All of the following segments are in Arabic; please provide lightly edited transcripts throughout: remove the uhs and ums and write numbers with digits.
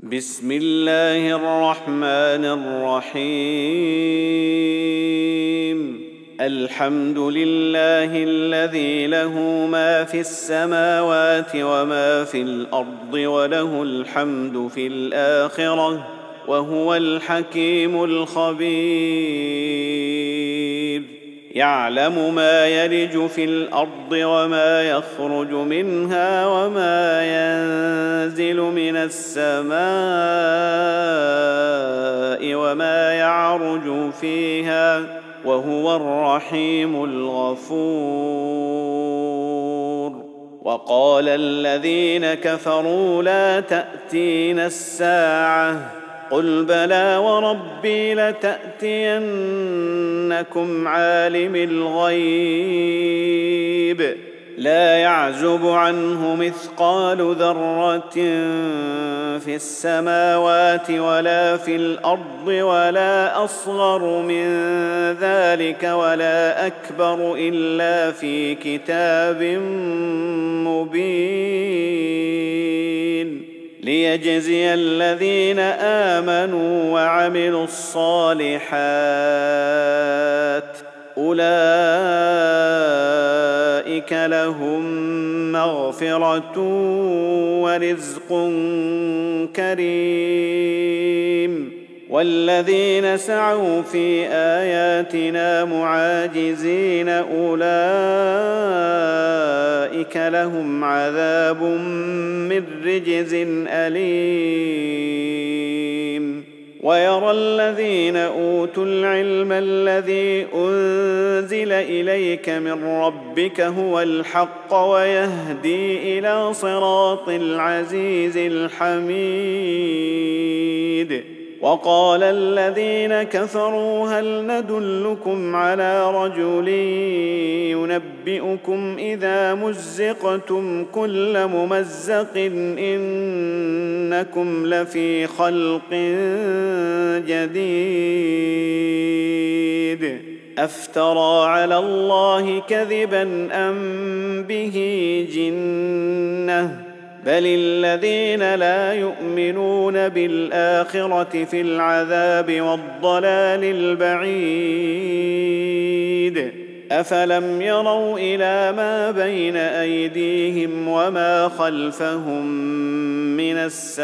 بسم الله الرحمن الرحيم. الحمد لله الذي له ما في السماوات وما في الأرض وله الحمد في الآخرة وهو الحكيم الخبير. يعلم ما يلج في الأرض وما يخرج منها وما ينزل من السماء وما يعرج فيها وهو الرحيم الغفور. وقال الذين كفروا لا تأتينا الساعة قل بلى وربي لتأتينكم عالم الغيب لا يعزب عنه مثقال ذرة في السماوات ولا في الأرض ولا أصغر من ذلك ولا أكبر إلا في كتاب مبين ليجزي الذين آمنوا وعملوا الصالحات أولئك لهم مغفرة ورزق كريم. والذين سعوا في آياتنا معاجزين أولئك لهم عذاب من رجز أليم. ويرى الذين أوتوا العلم الذي أنزل إليك من ربك هو الحق ويهدي إلى صراط العزيز الحميد. وقال الذين كفروا هل ندلكم على رجل ينبئكم إذا مزقتم كل ممزق إنكم لفي خلق جديد أفترى على الله كذبا أم به جنة بل الذين لا يؤمنون بالآخرة في العذاب والضلال البعيد. أفلم يروا إلى ما بين أيديهم وما خلفهم من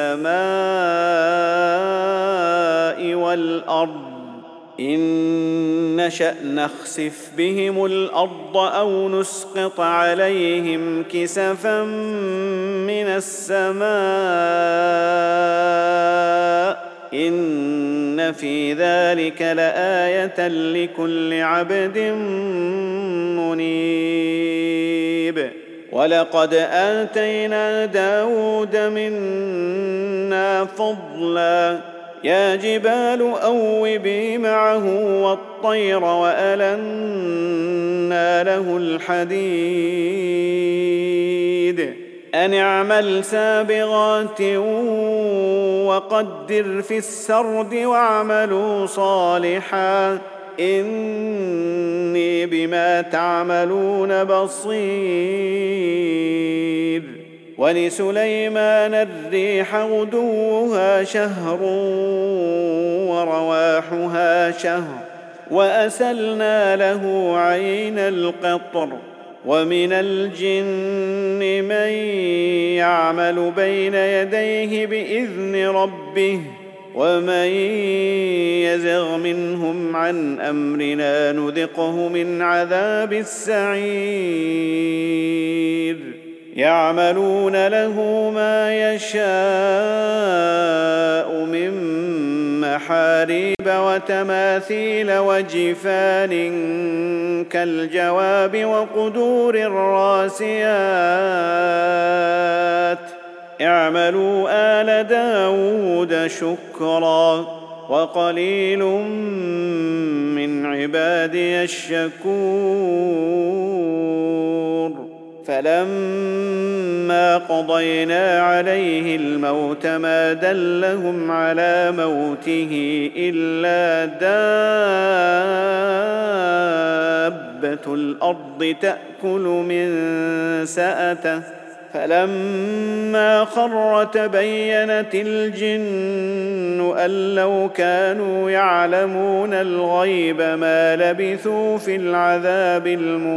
السماء والأرض إن نشأ نخسف بهم الأرض أو نسقط عليهم كسفا من السماء إن في ذلك لآية لكل عبد منيب. ولقد آتينا داود منا فضلا يا جبال أوبي معه والطير وألنا له الحديد أن اعمل سابغات وقدر في السرد واعملوا صالحا إني بما تعملون بصير. ولسليمان الريح غدوها شهر ورواحها شهر وأسلنا له عين القطر. ومن الجن من يعمل بين يديه بإذن ربه ومن يزغ منهم عن أمرنا نذقه من عذاب السعير. يعملون له ما يشاء من محاريب وتماثيل وجفان كالجواب وقدور الراسيات اعملوا آل داود شكرا وقليل من عبادي الشكور. فلما قضينا عليه الموت ما دلهم على موته إلا دابة الأرض تأكل من سأته فلما خر تبينت الجن أن لو كانوا يعلمون الغيب ما لبثوا في العذاب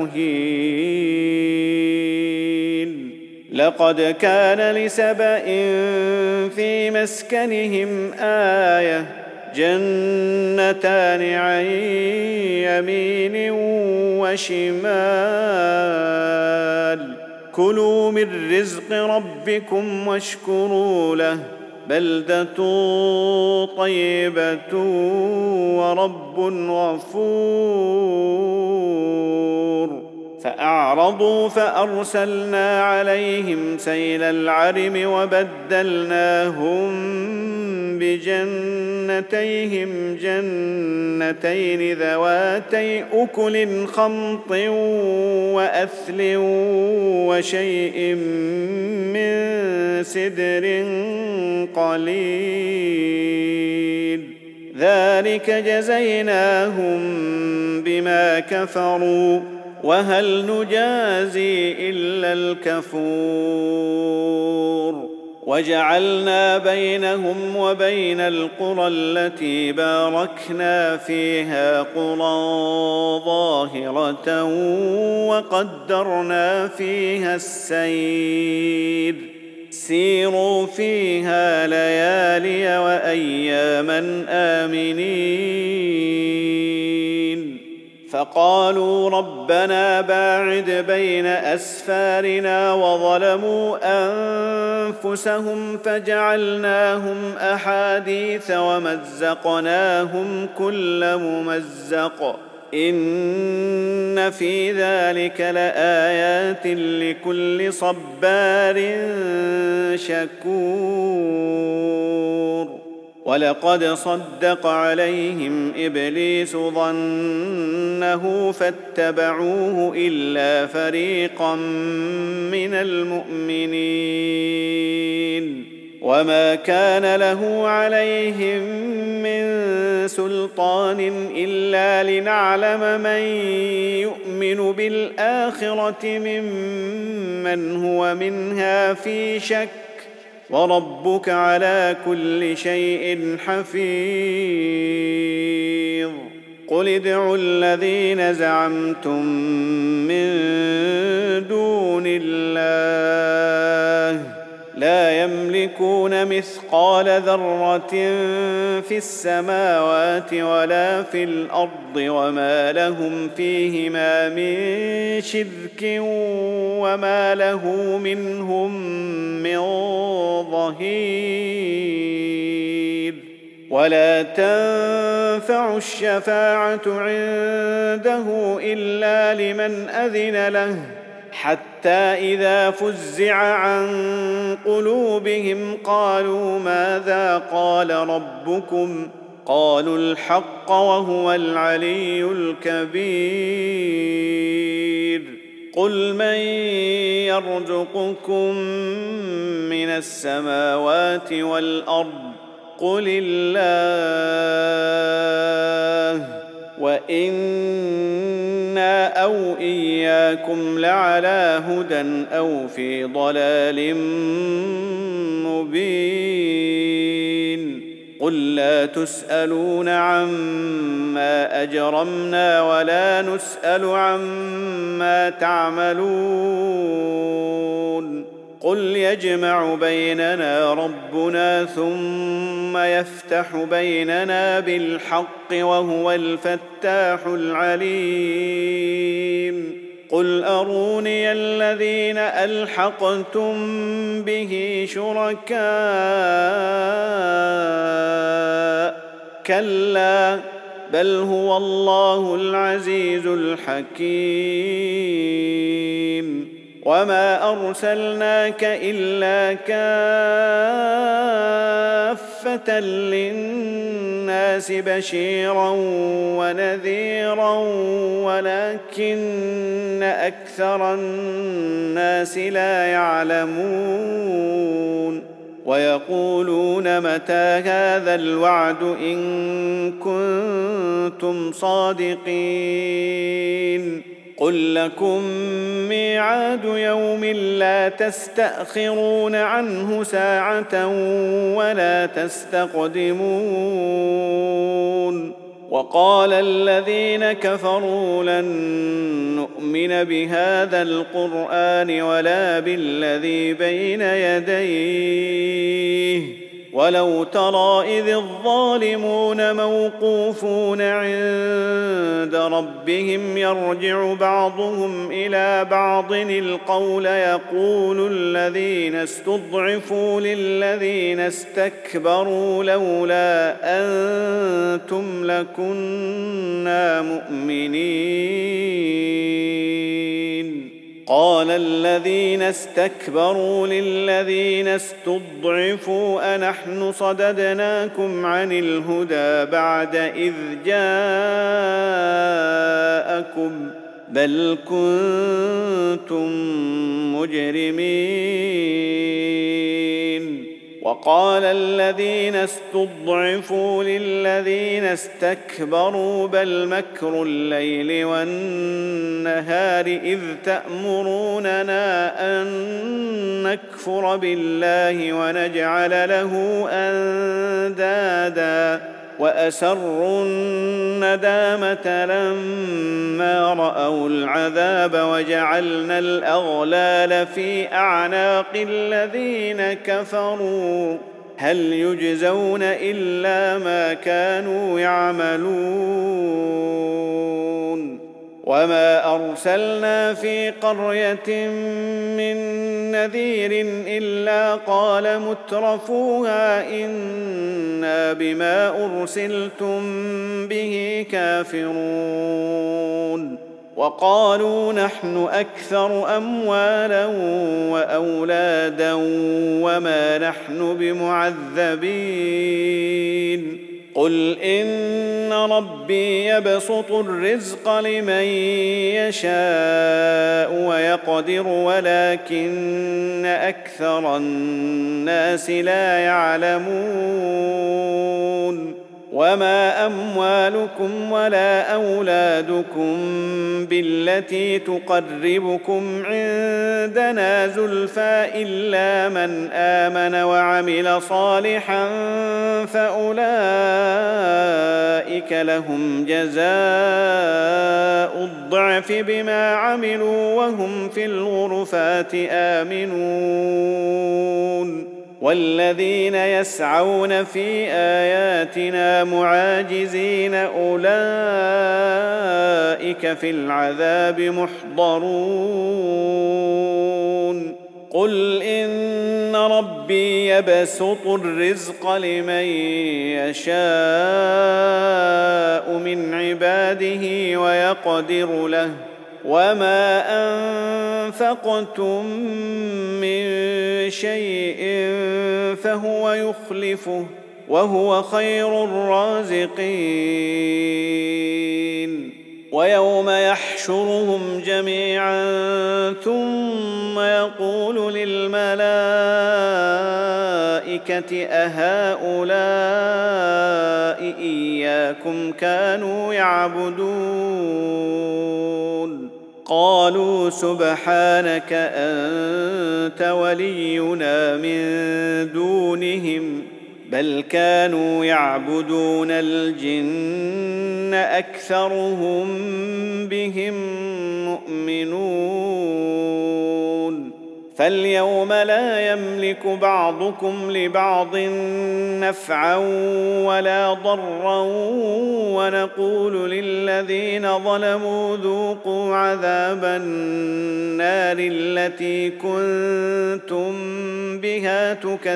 المهين. لقد كان لسبإ في مسكنهم آية جنتان عن يمين وشمال كلوا من رزق ربكم واشكروا له بلدة طيبة ورب غفور. فأعرضوا فأرسلنا عليهم سيل العرم وبدلناهم بجنتيهم جنتين ذواتي أكل خمط وأثل وشيء من سدر قليل ذلك جزيناهم بما كفروا وهل نجازي إلا الكفور. وجعلنا بينهم وبين القرى التي باركنا فيها قرى ظاهرة وقدرنا فيها السير سيروا فيها ليالي وأياما آمنين. فقالوا ربنا باعد بين أسفارنا وظلموا أنفسهم فجعلناهم أحاديث ومزقناهم كل ممزق إن في ذلك لآيات لكل صبار شكور. ولقد صدق عليهم إبليس ظنه فاتبعوه إلا فريقا من المؤمنين وما كان له عليهم من سلطان إلا لنعلم من يؤمن بالآخرة ممن هو منها في شك وربك على كل شيء حفيظ. قل ادعوا الذين زعمتم من دون الله لا يملكون مثقال ذرة في السماوات ولا في الأرض وما لهم فيهما من شرك وما له منهم من ظهير. ولا تنفع الشفاعة عنده إلا لمن أذن له حتى إذا فزع عن قلوبهم قالوا ماذا قال ربكم قالوا الحق وهو العلي الكبير. قل من يرزقكم من السماوات والأرض قل الله وإنا أو إياكم لعلى هدى أو في ضلال مبين. قل لا تسألون عما أجرمنا ولا نسأل عما تعملون. قل يجمع بيننا ربنا ثم يفتح بيننا بالحق وهو الفتاح العليم. قل أروني الذين ألحقتم به شركاء كلا بل هو الله العزيز الحكيم. وما أرسلناك إلا كافة للناس بشيرا ونذيرا ولكن أكثر الناس لا يعلمون. ويقولون متى هذا الوعد إن كنتم صادقين قل لكم ميعاد يوم لا تستأخرون عنه ساعة ولا تستقدمون وقال الذين كفروا لن نؤمن بهذا القرآن ولا بالذي بين يديه ولو ترى إذ الظالمون موقوفون عند ربهم يرجع بعضهم إلى بعض القول يقول الذين استضعفوا للذين استكبروا لولا أنتم لكنا مؤمنين قال الذين استكبروا للذين استضعفوا أنحن صددناكم عن الهدى بعد إذ جاءكم بل كنتم مجرمين وقال الذين استضعفوا للذين استكبروا بل مكر الليل والنهار إذ تأمروننا أن نكفر بالله ونجعل له أندادا وأسروا الندامة لما رأوا العذاب وجعلنا الأغلال في أعناق الذين كفروا هل يجزون إلا ما كانوا يعملون وما أرسلنا في قرية من نذير إلا قال مترفوها إنا بما أرسلتم به كافرون وقالوا نحن أكثر أموالا وأولادا وما نحن بمعذبين قل إن ربي يبسط الرزق لمن يشاء ويقدر ولكن أكثر الناس لا يعلمون وما أموالكم ولا أولادكم بالتي تقربكم عندنا زلفى إلا من آمن وعمل صالحا فأولئك لهم جزاء الضعف بما عملوا وهم في الغرفات آمنون والذين يسعون في آياتنا معاجزين أولئك في العذاب محضرون قل إن ربي يبسط الرزق لمن يشاء من عباده ويقدر له وما أنفقتم من شيء فهو يخلفه وهو خير الرازقين ويوم يحشرهم جميعا ثم يقول للملائكة أهؤلاء إياكم كانوا يعبدون قالوا سبحانك أنت ولينا من دونهم بل كانوا يعبدون الجن أكثرهم بهم مؤمنون فاليوم لا يملك بعضكم لبعض نفعا ولا ضرا ونقول للذين ظلموا ذوقوا عذاب النار التي كنتم بها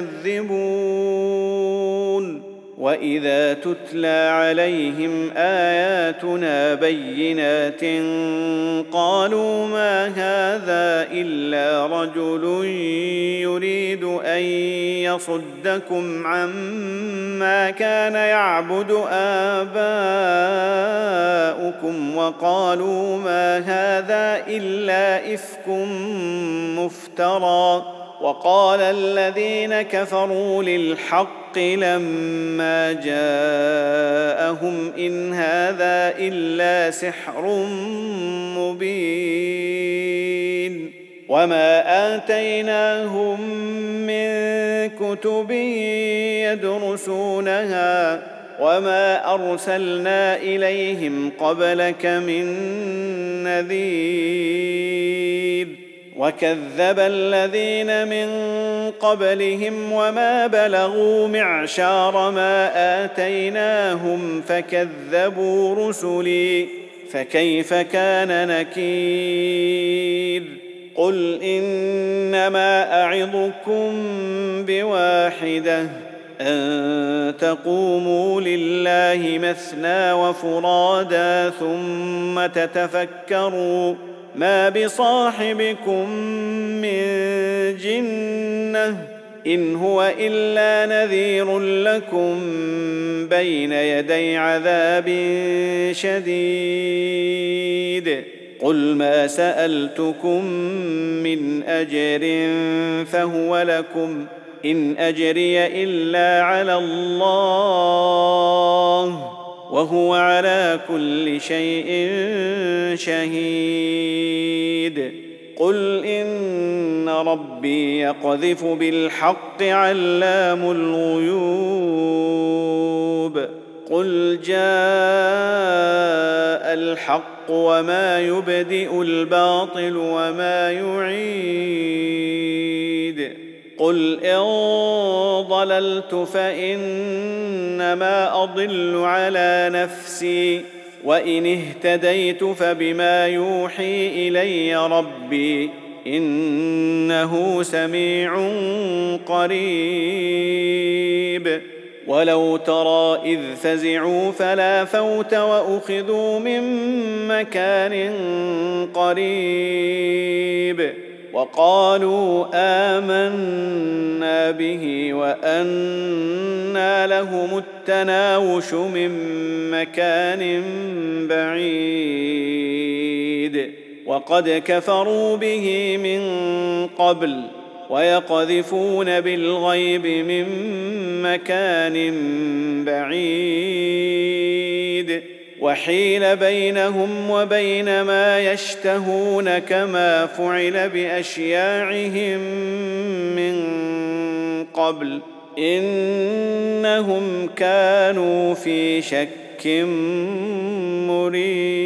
تكذبون وإذا تتلى عليهم آياتنا بينات قالوا ما هذا إلا رجل يريد أن يصدكم عما كان يعبد آباؤكم وقالوا ما هذا إلا إفك مفترى وقال الذين كفروا للحق لما جاءهم إن هذا إلا سحر مبين وما آتيناهم من كتب يدرسونها وما أرسلنا إليهم قبلك من نذير وكذب الذين من قبلهم وما بلغوا معشار ما آتيناهم فكذبوا رسلي فكيف كان نكير قل إنما أعظكم بواحدة أن تقوموا لله مثنى وفرادا ثم تتفكروا ما بصاحبكم من جنة إن هو إلا نذير لكم بين يدي عذاب شديد قل ما سألتكم من أجر فهو لكم إن أجري إلا على الله وهو على كل شيء شهيد قل إن ربي يقذف بالحق علام الغيوب قل جاء الحق وما يبدئ الباطل وما يعيد قل إن ضللت فإنما أضل على نفسي وإن اهتديت فبما يوحي إلي ربي إنه سميع قريب ولو ترى إذ فزعوا فلا فوت وأخذوا من مكان قريب وقالوا آمنا به وأنى لهم التناوش من مكان بعيد وقد كفروا به من قبل ويقذفون بالغيب من مكان بعيد وحيل بينهم وبين ما يشتهون كما فعل بأشياعهم من قبل إنهم كانوا في شك مريب